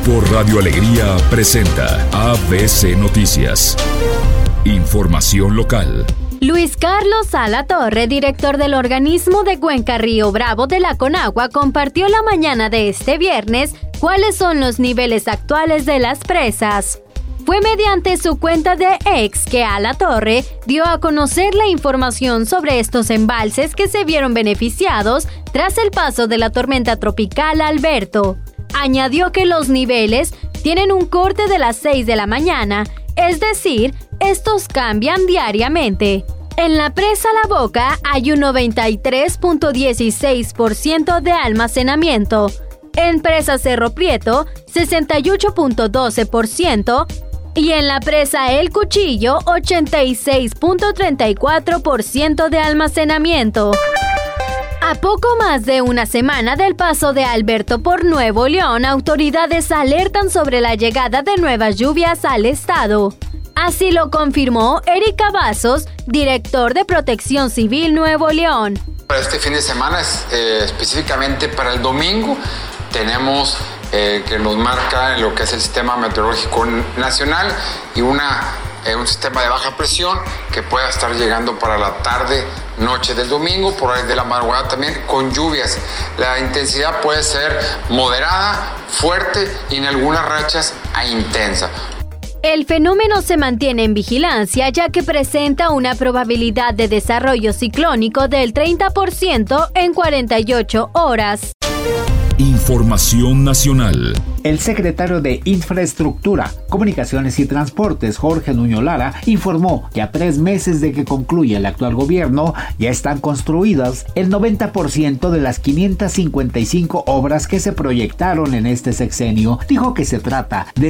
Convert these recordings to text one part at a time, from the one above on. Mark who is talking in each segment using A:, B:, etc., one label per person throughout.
A: Grupo Radio Alegría presenta ABC Noticias. Información local.
B: Luis Carlos Alatorre, director del organismo de Cuenca Río Bravo de la Conagua, compartió la mañana de este viernes cuáles son los niveles actuales de las presas. Fue mediante su cuenta de X que Alatorre dio a conocer la información sobre estos embalses que se vieron beneficiados tras el paso de la tormenta tropical Alberto. Añadió que los niveles tienen un corte de las 6 de la mañana, es decir, estos cambian diariamente. En la presa La Boca hay un 93.16% de almacenamiento. En presa Cerro Prieto, 68.12%. Y en la presa El Cuchillo, 86.34% de almacenamiento. A poco más de una semana del paso de Alberto por Nuevo León, autoridades alertan sobre la llegada de nuevas lluvias al estado. Así lo confirmó Eric Cavazos, director de Protección Civil Nuevo León.
C: Para este fin de semana, específicamente para el domingo, tenemos que nos marca lo que es el Sistema Meteorológico Nacional y un sistema de baja presión que pueda estar llegando para la tarde, noche del domingo, por ahí de la madrugada también, con lluvias. La intensidad puede ser moderada, fuerte y en algunas rachas intensa.
B: El fenómeno se mantiene en vigilancia ya que presenta una probabilidad de desarrollo ciclónico del 30% en 48 horas.
A: Información nacional.
D: El secretario de Infraestructura, Comunicaciones y Transportes, Jorge Nuño Lara, informó que a 3 meses de que concluya el actual gobierno, ya están construidas el 90% de las 555 obras que se proyectaron en este sexenio. Dijo que se trata de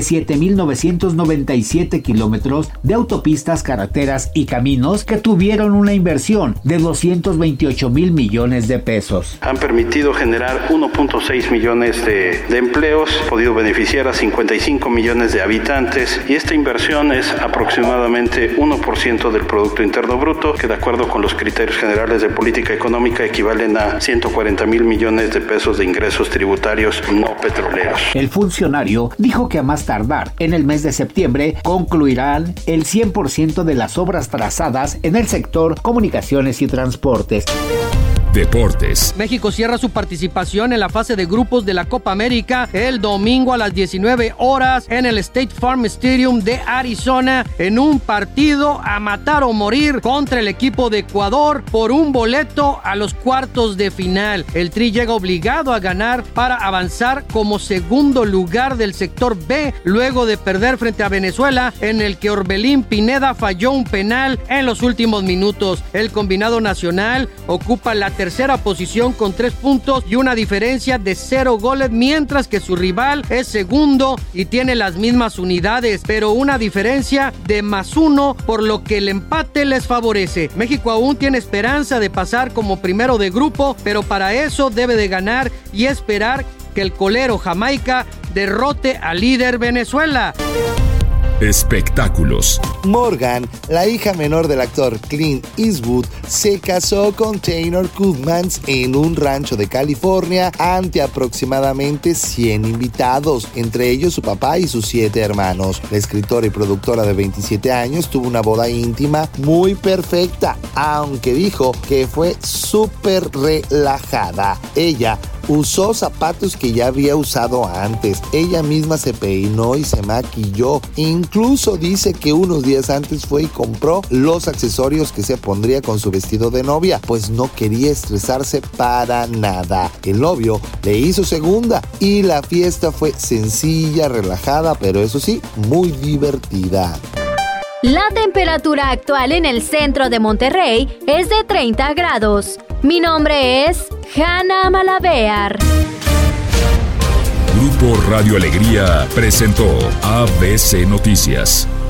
D: 7,997 kilómetros de autopistas, carreteras y caminos que tuvieron una inversión de 228,000 millones de pesos.
E: Han permitido generar 1.6 millones de empleos, podido beneficiar a 55 millones de habitantes y esta inversión es aproximadamente 1% del Producto Interno Bruto, que de acuerdo con los criterios generales de política económica equivalen a 140,000 millones de pesos de ingresos tributarios no petroleros.
D: El funcionario dijo que a más tardar en el mes de septiembre concluirán el 100% de las obras trazadas en el sector comunicaciones y transportes.
A: Deportes.
F: México cierra su participación en la fase de grupos de la Copa América el domingo a las 19 horas en el State Farm Stadium de Arizona en un partido a matar o morir contra el equipo de Ecuador por un boleto a los cuartos de final. El Tri llega obligado a ganar para avanzar como segundo lugar del sector B luego de perder frente a Venezuela, en el que Orbelín Pineda falló un penal en los últimos minutos. El combinado nacional ocupa la tercera posición con 3 puntos y una diferencia de 0 goles, mientras que su rival es segundo y tiene las mismas unidades, pero una diferencia de +1, por lo que el empate les favorece. México aún tiene esperanza de pasar como primero de grupo, pero para eso debe de ganar y esperar que el colero Jamaica derrote al líder Venezuela.
A: Espectáculos.
G: Morgan, la hija menor del actor Clint Eastwood, se casó con Taylor Goodmans en un rancho de California ante aproximadamente 100 invitados, entre ellos su papá y sus 7 hermanos. La escritora y productora de 27 años tuvo una boda íntima muy perfecta, aunque dijo que fue súper relajada. Ella usó zapatos que ya había usado antes. Ella misma se peinó y se maquilló. Incluso dice que unos días antes fue y compró los accesorios que se pondría con su vestido de novia, pues no quería estresarse para nada. El novio le hizo segunda y la fiesta fue sencilla, relajada, pero eso sí, muy divertida.
B: La temperatura actual en el centro de Monterrey es de 30 grados. Mi nombre es Hanna Malavear.
A: Grupo Radio Alegría presentó ABC Noticias.